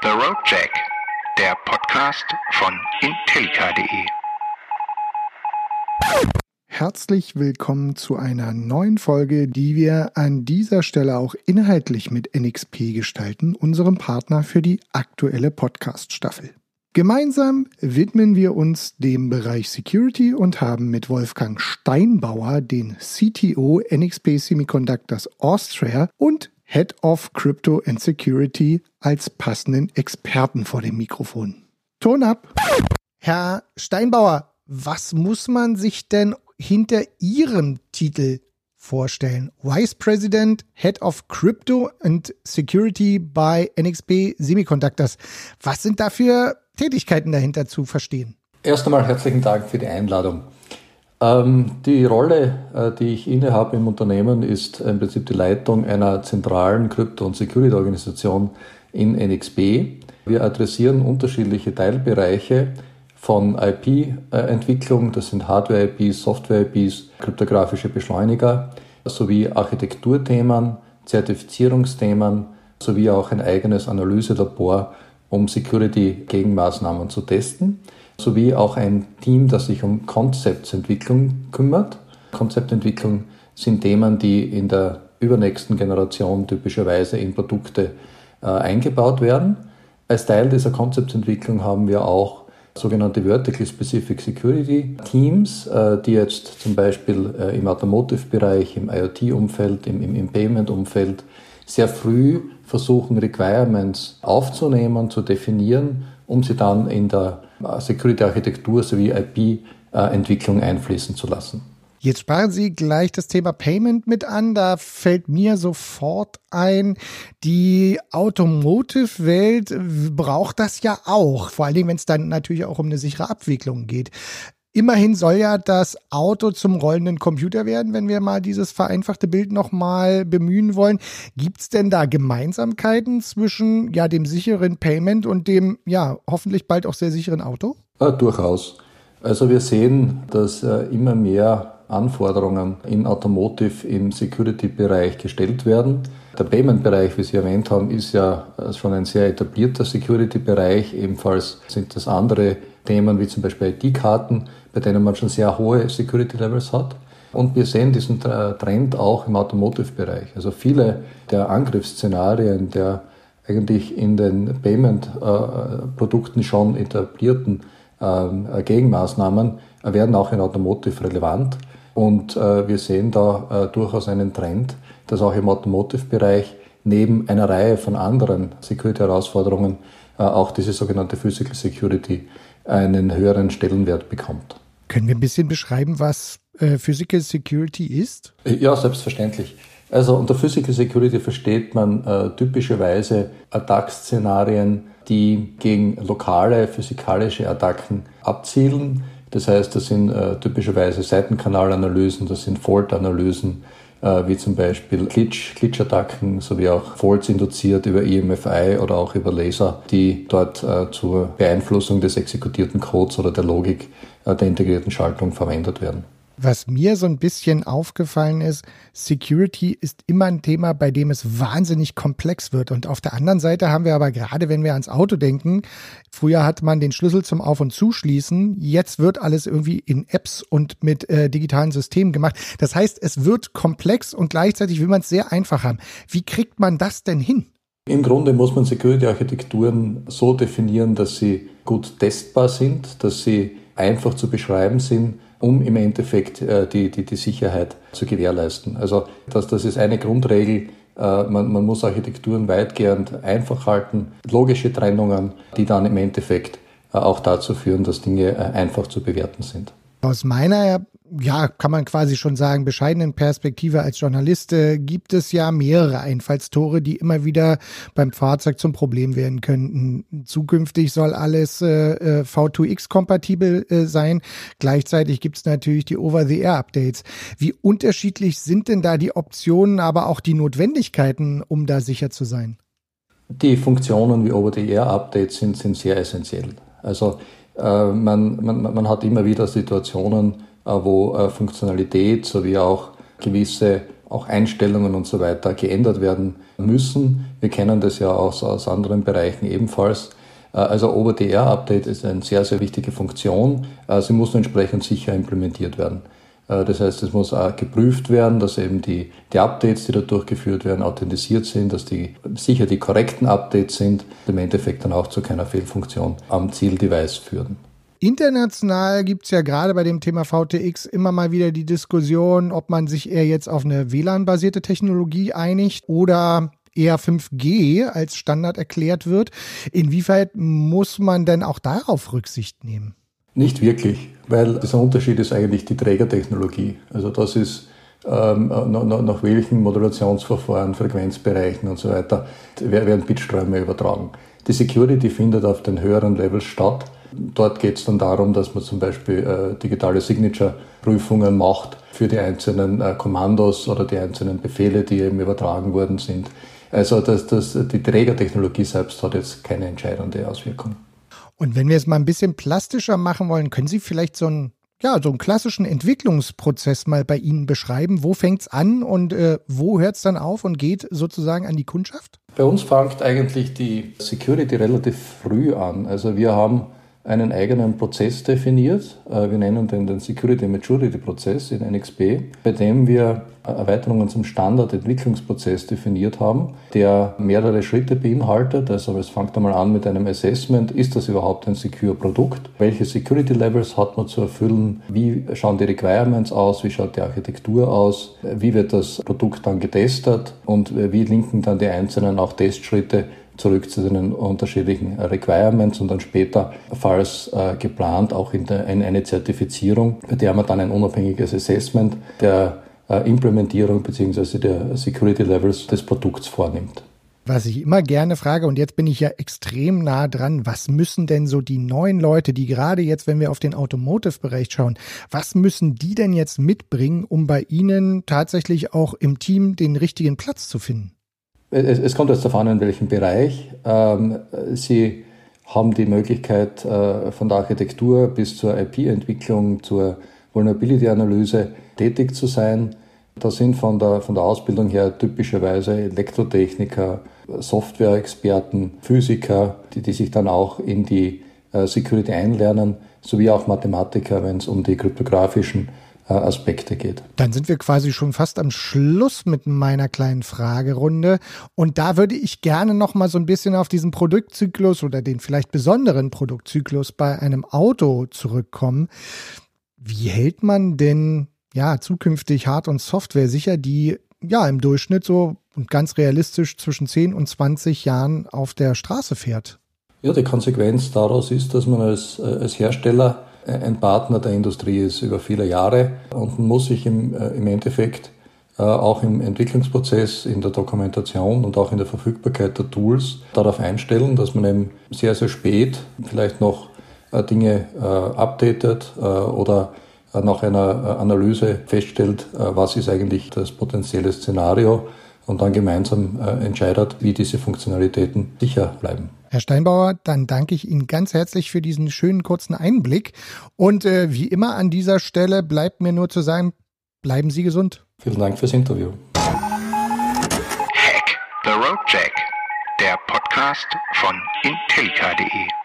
The Road Jack, der Podcast von Intellica.de. Herzlich willkommen zu einer neuen Folge, die wir an dieser Stelle auch inhaltlich mit NXP gestalten, unserem Partner für die aktuelle Podcast-Staffel. Gemeinsam widmen wir uns dem Bereich Security und haben mit Wolfgang Steinbauer, den CTO NXP Semiconductors Austria und Head of Crypto and Security, als passenden Experten vor dem Mikrofon. Ton ab! Herr Steinbauer, was muss man sich denn hinter Ihrem Titel vorstellen? Vice President, Head of Crypto and Security bei NXP Semiconductors. Was sind da für Tätigkeiten dahinter zu verstehen? Erst einmal herzlichen Dank für die Einladung. Die Rolle, die ich innehabe im Unternehmen, ist im Prinzip die Leitung einer zentralen Krypto- und Security-Organisation in NXP. Wir adressieren unterschiedliche Teilbereiche von IP-Entwicklung, das sind Hardware-IPs, Software-IPs, kryptografische Beschleuniger, sowie Architekturthemen, Zertifizierungsthemen, sowie auch ein eigenes Analyselabor, um Security-Gegenmaßnahmen zu testen, sowie auch ein Team, das sich um Konzeptentwicklung kümmert. Konzeptentwicklung sind Themen, die in der übernächsten Generation typischerweise in Produkte eingebaut werden. Als Teil dieser Konzeptentwicklung haben wir auch sogenannte Vertical Specific Security Teams, die jetzt zum Beispiel im Automotive-Bereich, im IoT-Umfeld, im Payment-Umfeld sehr früh versuchen, Requirements aufzunehmen, zu definieren, um sie dann in der Security-Architektur sowie IP-Entwicklung einfließen zu lassen. Jetzt sprachen Sie gleich das Thema Payment mit an. Da fällt mir sofort ein, die Automotive-Welt braucht das ja auch. Vor allen Dingen, wenn es dann natürlich auch um eine sichere Abwicklung geht. Immerhin soll ja das Auto zum rollenden Computer werden, wenn wir mal dieses vereinfachte Bild nochmal bemühen wollen. Gibt es denn da Gemeinsamkeiten zwischen dem sicheren Payment und dem hoffentlich bald auch sehr sicheren Auto? Durchaus. Also wir sehen, dass immer mehr Anforderungen in Automotive, im Security-Bereich gestellt werden. Der Payment-Bereich, wie Sie erwähnt haben, ist ja schon ein sehr etablierter Security-Bereich. Ebenfalls sind das andere Themen wie zum Beispiel ID-Karten, bei denen man schon sehr hohe Security-Levels hat. Und wir sehen diesen Trend auch im Automotive-Bereich. Also viele der Angriffsszenarien der eigentlich in den Payment-Produkten schon etablierten Gegenmaßnahmen werden auch in Automotive relevant. Und wir sehen da durchaus einen Trend, dass auch im Automotive-Bereich neben einer Reihe von anderen Security-Herausforderungen auch diese sogenannte Physical Security einen höheren Stellenwert bekommt. Können wir ein bisschen beschreiben, was Physical Security ist? Ja, selbstverständlich. Also unter Physical Security versteht man typischerweise Attack-Szenarien, die gegen lokale physikalische Attacken abzielen. Das heißt, das sind typischerweise Seitenkanalanalysen, das sind Fault-Analysen, wie zum Beispiel Glitch-Attacken sowie auch Faults induziert über EMFI oder auch über Laser, die dort zur Beeinflussung des exekutierten Codes oder der Logik der integrierten Schaltung verwendet werden. Was mir so ein bisschen aufgefallen ist, Security ist immer ein Thema, bei dem es wahnsinnig komplex wird. Und auf der anderen Seite haben wir aber gerade, wenn wir ans Auto denken, früher hat man den Schlüssel zum Auf- und Zuschließen, jetzt wird alles irgendwie in Apps und mit digitalen Systemen gemacht. Das heißt, es wird komplex und gleichzeitig will man es sehr einfach haben. Wie kriegt man das denn hin? Im Grunde muss man Security-Architekturen so definieren, dass sie gut testbar sind, dass sie einfach zu beschreiben sind, um im Endeffekt die Sicherheit zu gewährleisten. Also das ist eine Grundregel. Man muss Architekturen weitgehend einfach halten, logische Trennungen, die dann im Endeffekt auch dazu führen, dass Dinge einfach zu bewerten sind. Aus meiner, kann man quasi schon sagen, bescheidenen Perspektive als Journalist gibt es ja mehrere Einfallstore, die immer wieder beim Fahrzeug zum Problem werden könnten. Zukünftig soll alles V2X-kompatibel sein. Gleichzeitig gibt es natürlich die Over-the-Air-Updates. Wie unterschiedlich sind denn da die Optionen, aber auch die Notwendigkeiten, um da sicher zu sein? Die Funktionen wie Over-the-Air-Updates sind sehr essentiell. Also man hat immer wieder Situationen, wo Funktionalität sowie auch gewisse auch Einstellungen und so weiter geändert werden müssen. Wir kennen das ja auch aus anderen Bereichen ebenfalls. Also Over-the-Air-Update ist eine sehr, sehr wichtige Funktion. Sie muss nur entsprechend sicher implementiert werden. Das heißt, es muss auch geprüft werden, dass eben die Updates, die da durchgeführt werden, authentisiert sind, dass die sicher die korrekten Updates sind, im Endeffekt dann auch zu keiner Fehlfunktion am Zieldevice führen. International gibt es ja gerade bei dem Thema VTX immer mal wieder die Diskussion, ob man sich eher jetzt auf eine WLAN-basierte Technologie einigt oder eher 5G als Standard erklärt wird. Inwieweit muss man denn auch darauf Rücksicht nehmen? Nicht wirklich, weil dieser Unterschied ist eigentlich die Trägertechnologie. Also das ist nach welchen Modulationsverfahren, Frequenzbereichen und so weiter werden Bitströme übertragen. Die Security findet auf den höheren Levels statt. Dort geht es dann darum, dass man zum Beispiel digitale Signature-Prüfungen macht für die einzelnen Kommandos oder die einzelnen Befehle, die eben übertragen worden sind. Also die Trägertechnologie selbst hat jetzt keine entscheidende Auswirkung. Und wenn wir es mal ein bisschen plastischer machen wollen, können Sie vielleicht so einen klassischen Entwicklungsprozess mal bei Ihnen beschreiben? Wo fängt es an und wo hört es dann auf und geht sozusagen an die Kundschaft? Bei uns fängt eigentlich die Security relativ früh an. Also wir haben einen eigenen Prozess definiert. Wir nennen den Security Maturity Prozess in NXP, bei dem wir Erweiterungen zum Standardentwicklungsprozess definiert haben, der mehrere Schritte beinhaltet. Also es fängt einmal an mit einem Assessment. Ist das überhaupt ein secure Produkt? Welche Security Levels hat man zu erfüllen? Wie schauen die Requirements aus? Wie schaut die Architektur aus? Wie wird das Produkt dann getestet? Und wie linken dann die einzelnen auch Testschritte zurück zu den unterschiedlichen Requirements und dann später, falls geplant, auch in eine Zertifizierung, bei der man dann ein unabhängiges Assessment der Implementierung bzw. der Security Levels des Produkts vornimmt. Was ich immer gerne frage, und jetzt bin ich ja extrem nah dran, was müssen denn so die neuen Leute, die gerade jetzt, wenn wir auf den Automotive-Bereich schauen, was müssen die denn jetzt mitbringen, um bei Ihnen tatsächlich auch im Team den richtigen Platz zu finden? Es kommt jetzt darauf an, in welchem Bereich. Sie haben die Möglichkeit, von der Architektur bis zur IP-Entwicklung, zur Vulnerability-Analyse tätig zu sein. Da sind von der Ausbildung her typischerweise Elektrotechniker, Software-Experten, Physiker, die sich dann auch in die Security einlernen, sowie auch Mathematiker, wenn es um die kryptografischen Aspekte geht. Dann sind wir quasi schon fast am Schluss mit meiner kleinen Fragerunde und da würde ich gerne noch mal so ein bisschen auf diesen Produktzyklus oder den vielleicht besonderen Produktzyklus bei einem Auto zurückkommen. Wie hält man denn zukünftig Hard- und Software sicher, die im Durchschnitt so und ganz realistisch zwischen 10 und 20 Jahren auf der Straße fährt? Ja, die Konsequenz daraus ist, dass man als Hersteller ein Partner der Industrie ist über viele Jahre und man muss sich im Endeffekt auch im Entwicklungsprozess, in der Dokumentation und auch in der Verfügbarkeit der Tools darauf einstellen, dass man eben sehr, sehr spät vielleicht noch Dinge updatet oder nach einer Analyse feststellt, was ist eigentlich das potenzielle Szenario und dann gemeinsam entscheidet, wie diese Funktionalitäten sicher bleiben. Herr Steinbauer, dann danke ich Ihnen ganz herzlich für diesen schönen kurzen Einblick. Und wie immer an dieser Stelle bleibt mir nur zu sagen, bleiben Sie gesund. Vielen Dank fürs Interview. Hack the Road Jack, der Podcast von Intellica.de.